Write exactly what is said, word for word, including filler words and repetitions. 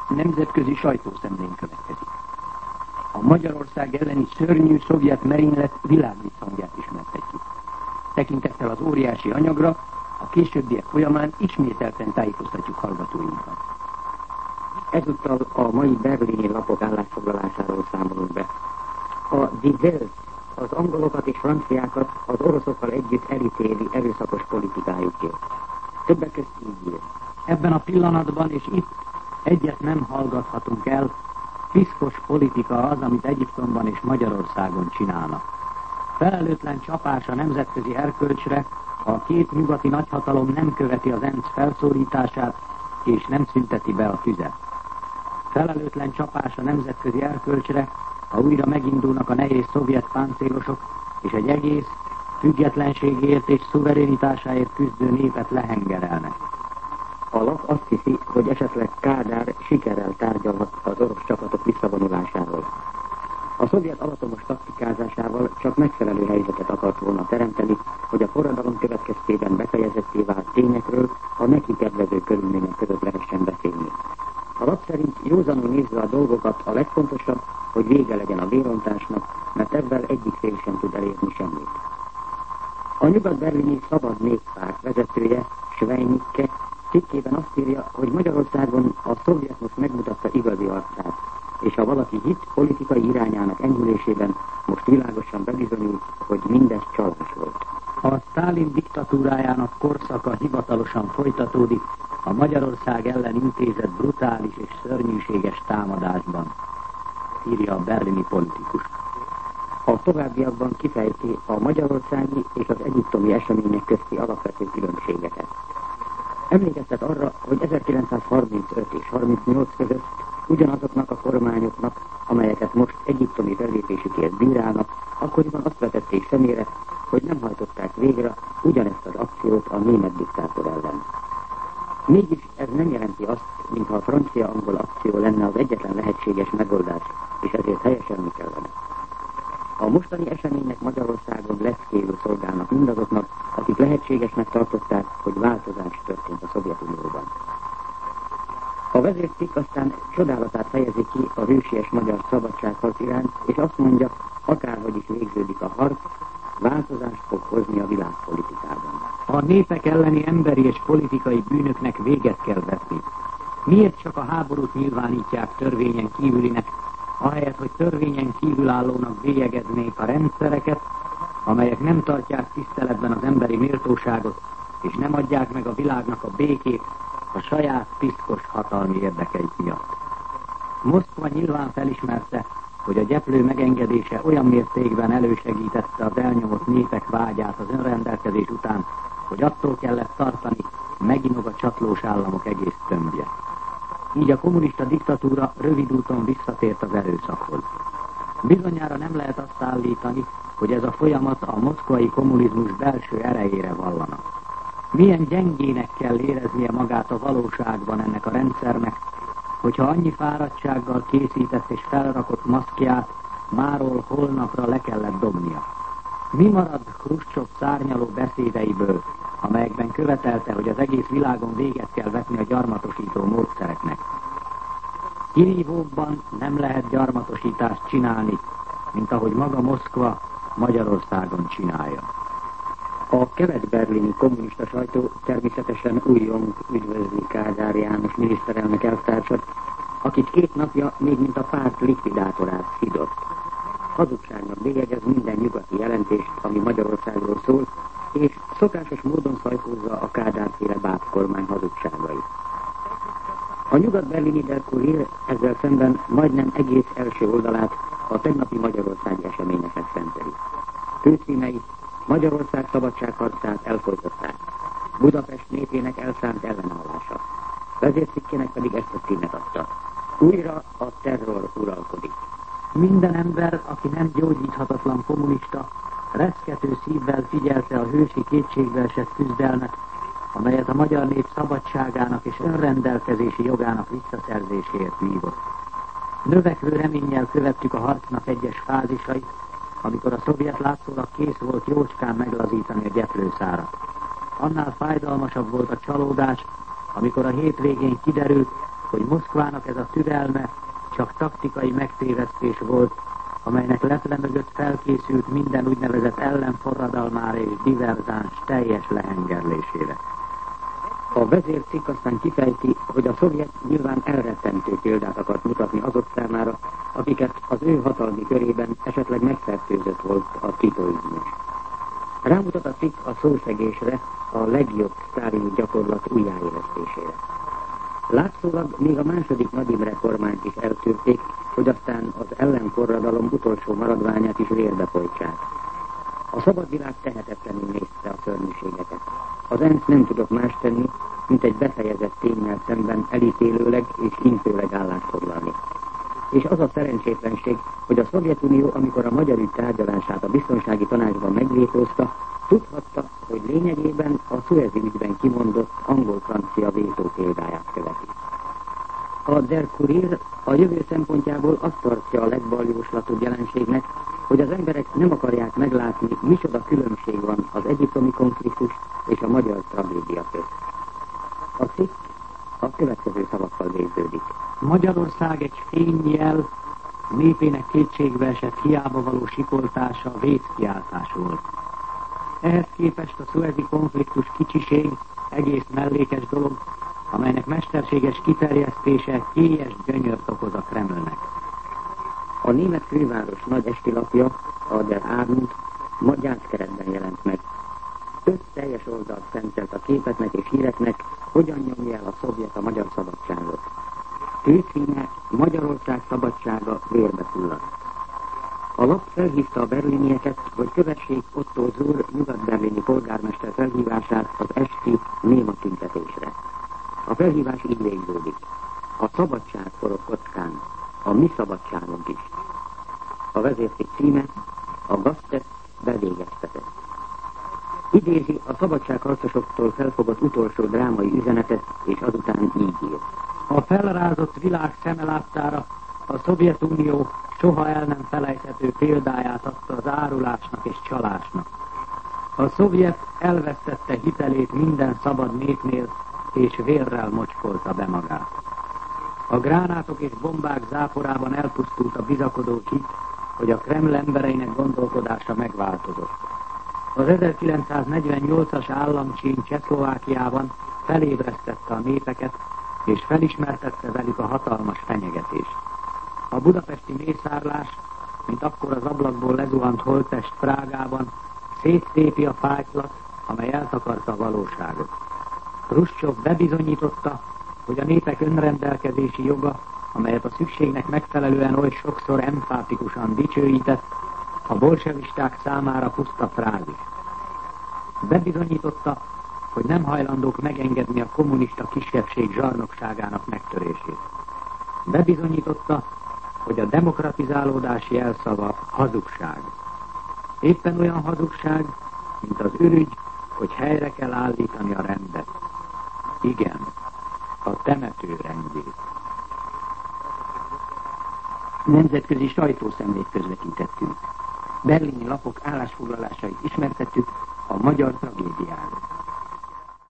nemzetközi sajtószemlén következik. A Magyarország elleni szörnyű szovjet merénylet világvisszhangját ismertetjük. Tekintettel az óriási anyagra, a későbbiek folyamán ismételten tájékoztatjuk hallgatóinkat. Ezúttal a mai berlini lapok állásfoglalásáról számolunk be. A Die Welt az angolokat és franciákat az oroszokkal együtt elítéli erőszakos politikájukért. Többek között így ír. Ebben a pillanatban és itt egyet nem hallgathatunk el, piszkos politika az, amit Egyiptomban és Magyarországon csinálnak. Felelőtlen csapás a nemzetközi erkölcsre, ha a két nyugati nagyhatalom nem követi az ENSZ felszólítását, és nem szünteti be a tüzet. Felelőtlen csapás a nemzetközi erkölcsre, ha újra megindulnak a nehéz szovjet páncélosok, és egy egész függetlenségért és szuverenitásáért küzdő népet lehengerelnek. A lap azt hiszi, hogy esetleg Kádár sikerrel tárgyalhat az orosz csapatok visszavonulásáról. A szovjet alatomos taktikázásával csak megfelelő helyzetet akart volna teremteni, hogy a forradalom következtében befejezetté vált tényekről a neki kedvező körülmények között lehessen beszélni. A lap szerint józanul nézve a dolgokat a legfontosabb, hogy vége legyen a vérontásnak, mert ebben egyik fél sem tud elérni semmit. A nyugat-berlini Szabad Néppárt vezetője, Schweinicke, cikkében azt írja, hogy Magyarországon a szovjetmus megmutatta igazi arcát, és ha valaki hit politikai irányának enyhülésében, most világosan bebizonyult, hogy mindez csalás volt. A Sztálin diktatúrájának korszaka hivatalosan folytatódik a Magyarország ellen intézett brutális és szörnyűséges támadásban, írja a berlini politikus. A továbbiakban kifejti a magyarországi és az egyiptomi események közti alapvető különbségeket. Emlékeztet arra, hogy ezerkilencszázharmincöt és harmincnyolc között ugyanazoknak a kormányoknak, amelyeket most egyiptomi fellépésükért bírálnak, akkoriban azt vetették szemére, hogy nem hajtották végre ugyanezt az akciót a német diktátor ellen. Mégis ez nem jelenti azt, mintha a francia-angol akció lenne az egyetlen lehetséges megoldás, és ezért helyeselni kellene. A mostani események Magyarországon leckéül szolgálnak mindazoknak, akik lehetségesnek tartották, hogy változás történt a Szovjetunióban. A vezércikk aztán csodálatát fejezi ki a hősies magyar szabadságharc iránt, és azt mondja, akárhogy is végződik a harc, változást fog hozni a világpolitikában. A népek elleni emberi és politikai bűnöknek véget kell vetni. Miért csak a háborút nyilvánítják törvényen kívülinek, ahelyett, hogy törvényen kívülállónak bélyegeznék a rendszereket, amelyek nem tartják tiszteletben az emberi méltóságot, és nem adják meg a világnak a békét a saját piszkos hatalmi érdekeik miatt. Moszkva nyilván felismerte, hogy a gyeplő megengedése olyan mértékben elősegítette az elnyomott népek vágyát az önrendelkezés után, hogy attól kellett tartani, meginog a csatlós államok egész tömbje. Így a kommunista diktatúra rövid úton visszatért az erőszakhoz. Bizonyára nem lehet azt állítani, hogy ez a folyamat a moszkvai kommunizmus belső erejére vallana. Milyen gyengének kell éreznie magát a valóságban ennek a rendszernek, hogyha annyi fáradtsággal készített és felrakott maszkját máról holnapra le kellett dobnia. Mi marad Hruscsov szárnyaló beszédeiből, amelyekben követelte, hogy az egész világon véget kell vetni a gyarmatosító módszereknek? Kirívóbban nem lehet gyarmatosítást csinálni, mint ahogy maga Moszkva Magyarországon csinálja. A kelet-berlini kommunista sajtó természetesen újjong üdvözli Kádár János miniszterelnök elvtársat, akit két napja még mint a párt likvidátorát hidott. Hazugságnak bélyegez minden nyugati jelentést, ami Magyarországról szól, és szokásos módon szajkózza a Kádár-féle bábkormány hazugságait. A nyugat-berlini Der Kurier ezzel szemben majdnem egész első oldalát a tegnapi magyarországi eseményeknek szenteli. Főcímei: Magyarország szabadságharcát elfolytották, Budapest népének elszánt ellenállása. Vezércikkének pedig ezt a címet adta: újra a terror uralkodik. Minden ember, aki nem gyógyíthatatlan kommunista, reszkető szívvel figyelte a hősi kétségbeesett küzdelmet, amelyet a magyar nép szabadságának és önrendelkezési jogának visszaszerzéséért vívott. Növekvő reménnyel követtük a harcnak egyes fázisait, amikor a szovjet látszólag kész volt jócskán meglazítani a gyeplőszárat. Annál fájdalmasabb volt a csalódás, amikor a hétvégén kiderült, hogy Moszkvának ez a türelme csak taktikai megtévesztés volt, amelynek leple mögött felkészült minden úgynevezett ellenforradalmára és diverzáns teljes lehengerlésére. A vezércikk aztán kifejti, hogy a szovjet nyilván elrettentő példát akart mutatni azok számára, akiket az ő hatalmi körében esetleg megfertőzött volt a titoizmus. Rámutat a cikk a szószegésre, a legjobb sztálini gyakorlat újjáélesztésére. Látszólag még a második Nagy Imre kormányt is eltűrték, hogy aztán az ellenforradalom utolsó maradványát is vérbe folytsák. A szabad világ tehetetlenül nézte a szörnyűségeket. Az ENSZ nem tudott más tenni, mint egy befejezett ténnyel szemben elítélőleg és intőleg állást foglalni. És az a szerencsétlenség, hogy a Szovjetunió, amikor a magyar ügy tárgyalását a biztonsági tanácsban megvétózta, tudhatta, hogy lényegében a Szuezi ügyben kimondott angol-francia vétó példáját követi. A Der Kurier a jövő szempontjából azt tartja a legbaljóslatóbb jelenségnek, hogy az emberek nem akarják meglátni, micsoda különbség van az egyiptomi konfliktus és a magyar tragédia közt. A cikk a következő szavakkal végződik. Magyarország egy fényjel, népének kétségbe esett hiába való sikoltása véckiáltás volt. Ehhez képest a szuezi konfliktus kicsiség, egész mellékes dolog, amelynek mesterséges kiterjesztése kélyes gyönyört okoz a Kremlnek. A német főváros nagy esti lapja, a Der Abend, ma gyászkeretben jelent meg. Öt teljes oldalt szentelt a képeknek és híreknek, hogyan nyomja el a szovjet a magyar szabadságot. Főcíme Magyarország szabadsága vérbe fulladt. A lap felhívta a berlinieket, hogy kövessék Otto Suhr nyugat-berlini polgármester felhívását az esti néma tüntetésre. A felhívás így végződik. A szabadság forog kockán, a mi szabadságunk is. A vezércikk címe a gaztett bevégeztetett. Idézi a szabadságharcosoktól felfogott utolsó drámai üzenetet, és azután így ír. A felrázott világ szeme láttára a Szovjetunió soha el nem felejthető példáját adta az árulásnak és csalásnak. A szovjet elvesztette hitelét minden szabad népnél, és vérrel mocskolta be magát. A gránátok és bombák záporában elpusztult a bizakodó hit, hogy a Kreml embereinek gondolkodása megváltozott. Az ezerkilencszáznegyvennyolcas államcsíny Csehszlovákiában felébresztette a népeket, és felismertette velük a hatalmas fenyegetést. A budapesti mészárlás, mint akkor az ablakból lezuhant holttest Prágában, széttépi a fájtlat, amely eltakarta a valóságot. Hruscsov bebizonyította, hogy a népek önrendelkezési joga, amelyet a szükségnek megfelelően oly sokszor empátikusan dicsőített, a bolsevisták számára puszta frázis. Bebizonyította, hogy nem hajlandók megengedni a kommunista kisebbség zsarnokságának megtörését. Bebizonyította, hogy a demokratizálódás jelszava hazugság. Éppen olyan hazugság, mint az ürügy, hogy helyre kell állítani a rendet. Igen, a temető rendjét. Nemzetközi sajtószemlét közvetítettünk. Berlini lapok állásfoglalásait ismertettük a magyar tragédiáról.